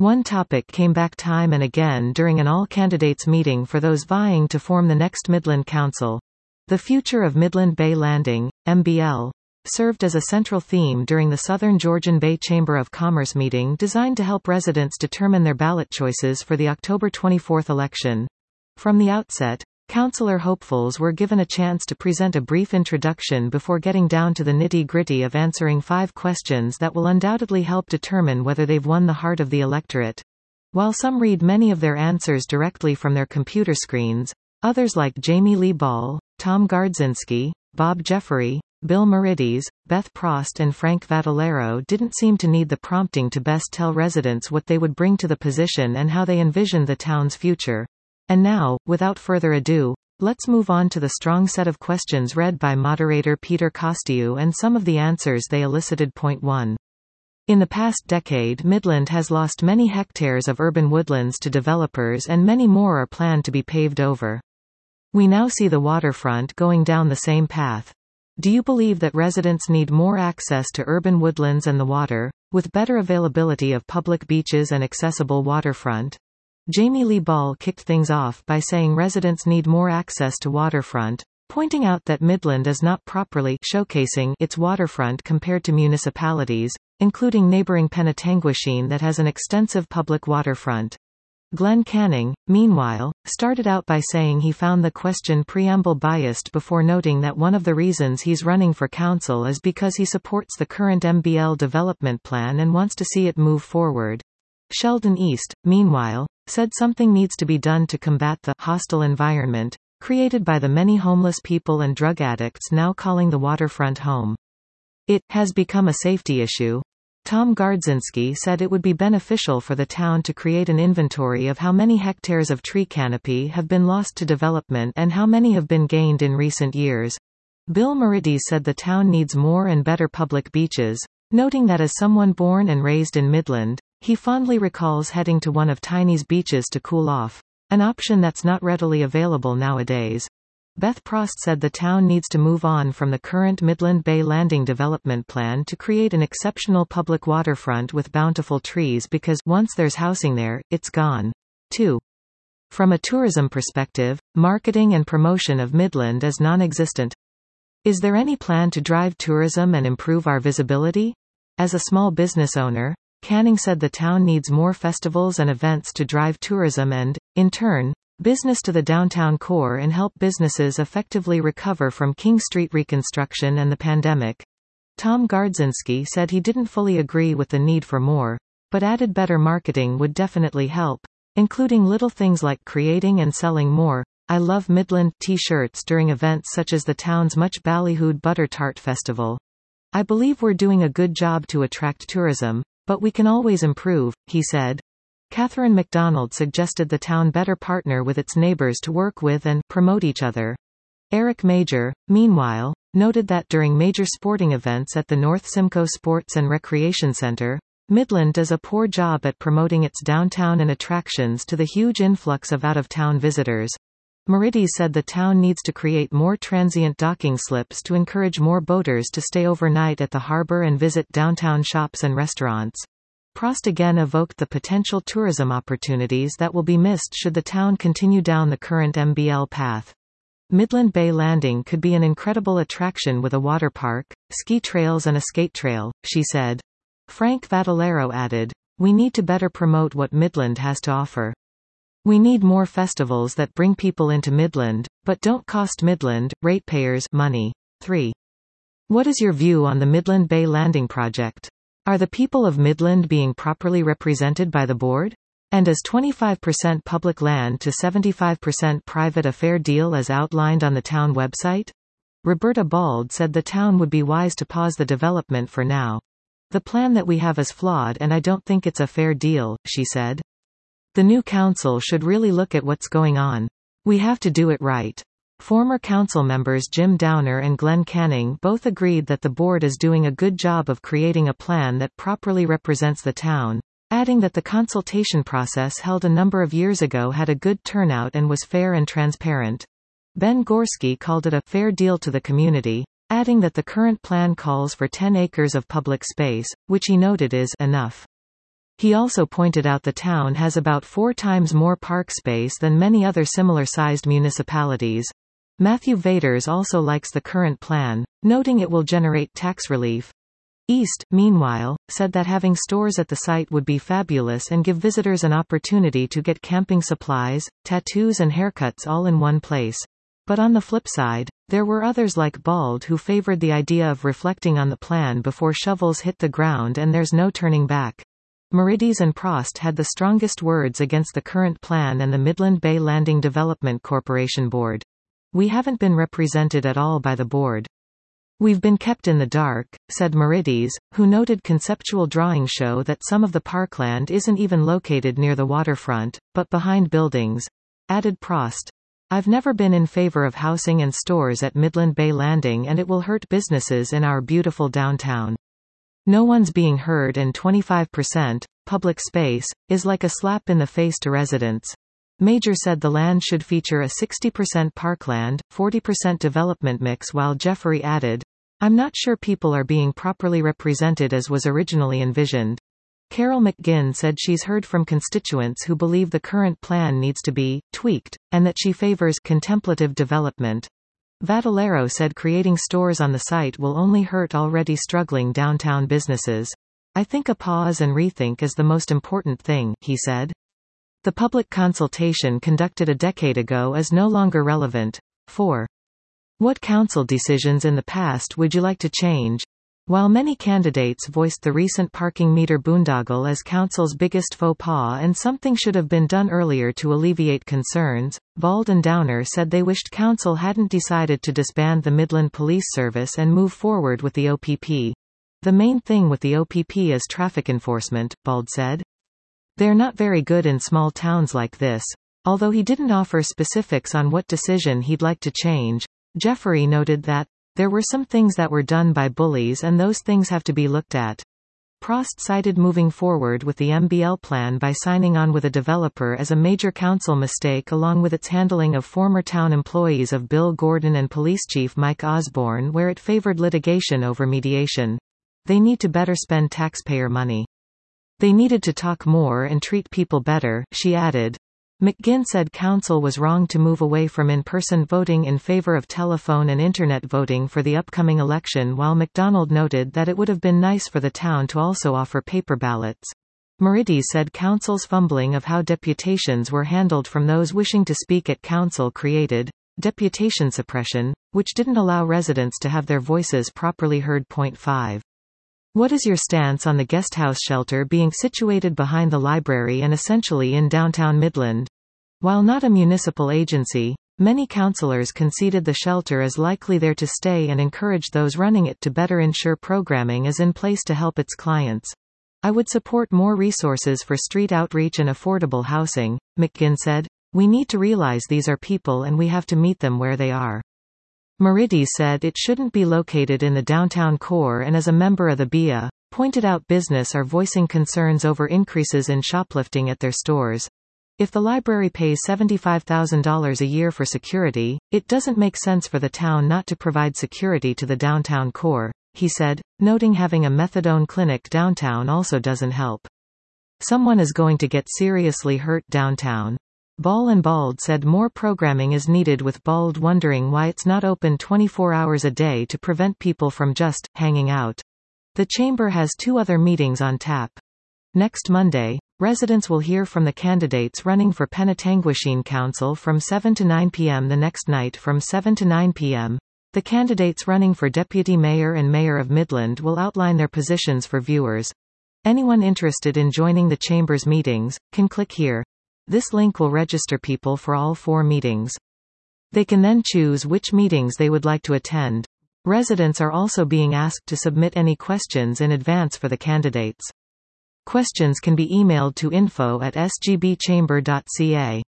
One topic came back time and again during an all-candidates meeting for those vying to form the next Midland Council. The future of Midland Bay Landing, MBL, served as a central theme during the Southern Georgian Bay Chamber of Commerce meeting designed to help residents determine their ballot choices for the October 24 election. From the outset, councillor hopefuls were given a chance to present a brief introduction before getting down to the nitty-gritty of answering 5 questions that will undoubtedly help determine whether they've won the heart of the electorate. While some read many of their answers directly from their computer screens, others like Jamie Lee Ball, Tom Gardzinski, Bob Jeffery, Bill Merides, Beth Prost and Frank Vadalero didn't seem to need the prompting to best tell residents what they would bring to the position and how they envisioned the town's future. And now, without further ado, let's move on to the strong set of questions read by moderator Peter Costiou and some of the answers they elicited. Point 1. In the past decade, Midland has lost many hectares of urban woodlands to developers and many more are planned to be paved over. We now see the waterfront going down the same path. Do you believe that residents need more access to urban woodlands and the water, with better availability of public beaches and accessible waterfront? Jamie Lee Ball kicked things off by saying residents need more access to waterfront, pointing out that Midland is not properly showcasing its waterfront compared to municipalities, including neighboring Penetanguishene that has an extensive public waterfront. Glenn Canning, meanwhile, started out by saying he found the question preamble biased before noting that one of the reasons he's running for council is because he supports the current MBL development plan and wants to see it move forward. Sheldon East, meanwhile, said something needs to be done to combat the hostile environment created by the many homeless people and drug addicts now calling the waterfront home. It has become a safety issue. Tom Gardzinski said it would be beneficial for the town to create an inventory of how many hectares of tree canopy have been lost to development and how many have been gained in recent years. Bill Merides said the town needs more and better public beaches, noting that as someone born and raised in Midland, he fondly recalls heading to one of Tiny's beaches to cool off, an option that's not readily available nowadays. Beth Prost said the town needs to move on from the current Midland Bay Landing development plan to create an exceptional public waterfront with bountiful trees because, once there's housing there, it's gone. 2. From a tourism perspective, marketing and promotion of Midland is non-existent. Is there any plan to drive tourism and improve our visibility? As a small business owner, Canning said the town needs more festivals and events to drive tourism and, in turn, business to the downtown core and help businesses effectively recover from King Street reconstruction and the pandemic. Tom Gardzinski said he didn't fully agree with the need for more, but added better marketing would definitely help, including little things like creating and selling more "I Love Midland" t-shirts during events such as the town's much ballyhooed Butter Tart Festival. I believe we're doing a good job to attract tourism, but we can always improve, he said. Catherine McDonald suggested the town better partner with its neighbors to work with and promote each other. Eric Major, meanwhile, noted that during major sporting events at the North Simcoe Sports and Recreation Center, Midland does a poor job at promoting its downtown and attractions to the huge influx of out-of-town visitors. Merides said the town needs to create more transient docking slips to encourage more boaters to stay overnight at the harbor and visit downtown shops and restaurants. Prost again evoked the potential tourism opportunities that will be missed should the town continue down the current MBL path. Midland Bay Landing could be an incredible attraction with a water park, ski trails and a skate trail, she said. Frank Vadalero added, "We need to better promote what Midland has to offer. We need more festivals that bring people into Midland, but don't cost Midland ratepayers money." 3. What is your view on the Midland Bay Landing project? Are the people of Midland being properly represented by the board? And is 25% public land to 75% private a fair deal as outlined on the town website? Roberta Bald said the town would be wise to pause the development for now. The plan that we have is flawed and I don't think it's a fair deal, she said. The new council should really look at what's going on. We have to do it right. Former council members Jim Downer and Glenn Canning both agreed that the board is doing a good job of creating a plan that properly represents the town, adding that the consultation process held a number of years ago had a good turnout and was fair and transparent. Ben Gorski called it a fair deal to the community, adding that the current plan calls for 10 acres of public space, which he noted is enough. He also pointed out the town has about 4 times more park space than many other similar-sized municipalities. Matthew Vaders also likes the current plan, noting it will generate tax relief. East, meanwhile, said that having stores at the site would be fabulous and give visitors an opportunity to get camping supplies, tattoos and haircuts all in one place. But on the flip side, there were others like Bald who favored the idea of reflecting on the plan before shovels hit the ground and there's no turning back. Merides and Prost had the strongest words against the current plan and the Midland Bay Landing Development Corporation Board. "We haven't been represented at all by the board. We've been kept in the dark," said Merides, who noted conceptual drawings show that some of the parkland isn't even located near the waterfront, but behind buildings. Added Prost, "I've never been in favor of housing and stores at Midland Bay Landing and it will hurt businesses in our beautiful downtown. No one's being heard and 25%, public space, is like a slap in the face to residents." Major said the land should feature a 60% parkland, 40% development mix, while Jeffrey added, "I'm not sure people are being properly represented as was originally envisioned." Carol McGinn said she's heard from constituents who believe the current plan needs to be tweaked, and that she favors contemplative development. Vadalero said creating stores on the site will only hurt already struggling downtown businesses. "I think a pause and rethink is the most important thing," he said. The public consultation conducted a decade ago is no longer relevant. 4. What council decisions in the past would you like to change? While many candidates voiced the recent parking meter boondoggle as council's biggest faux pas and something should have been done earlier to alleviate concerns, Bald and Downer said they wished council hadn't decided to disband the Midland Police Service and move forward with the OPP. "The main thing with the OPP is traffic enforcement," Bald said. "They're not very good in small towns like this." Although he didn't offer specifics on what decision he'd like to change, Jeffrey noted that there were some things that were done by bullies and those things have to be looked at. Prost cited moving forward with the MBL plan by signing on with a developer as a major council mistake, along with its handling of former town employees of Bill Gordon and Police Chief Mike Osborne, where it favored litigation over mediation. "They need to better spend taxpayer money. They needed to talk more and treat people better," she added. McGinn said council was wrong to move away from in-person voting in favor of telephone and internet voting for the upcoming election, while McDonald noted that it would have been nice for the town to also offer paper ballots. Merides said council's fumbling of how deputations were handled from those wishing to speak at council created deputation suppression, which didn't allow residents to have their voices properly heard. 5. What is your stance on the guesthouse shelter being situated behind the library and essentially in downtown Midland? While not a municipal agency, many councillors conceded the shelter is likely there to stay and encouraged those running it to better ensure programming is in place to help its clients. "I would support more resources for street outreach and affordable housing," McGinn said. "We need to realize these are people and we have to meet them where they are." Merides said it shouldn't be located in the downtown core and as a member of the BIA, pointed out business are voicing concerns over increases in shoplifting at their stores. "If the library pays $75,000 a year for security, it doesn't make sense for the town not to provide security to the downtown core," he said, noting having a methadone clinic downtown also doesn't help. "Someone is going to get seriously hurt downtown." Ball and Bald said more programming is needed, with Bald wondering why it's not open 24 hours a day to prevent people from just hanging out. The chamber has 2 other meetings on tap. Next Monday, residents will hear from the candidates running for Penetanguishene Council from 7 to 9 p.m. The next night from 7 to 9 p.m., the candidates running for Deputy Mayor and Mayor of Midland will outline their positions for viewers. Anyone interested in joining the chamber's meetings can click here. This link will register people for all 4 meetings. They can then choose which meetings they would like to attend. Residents are also being asked to submit any questions in advance for the candidates. Questions can be emailed to info@sgbchamber.ca.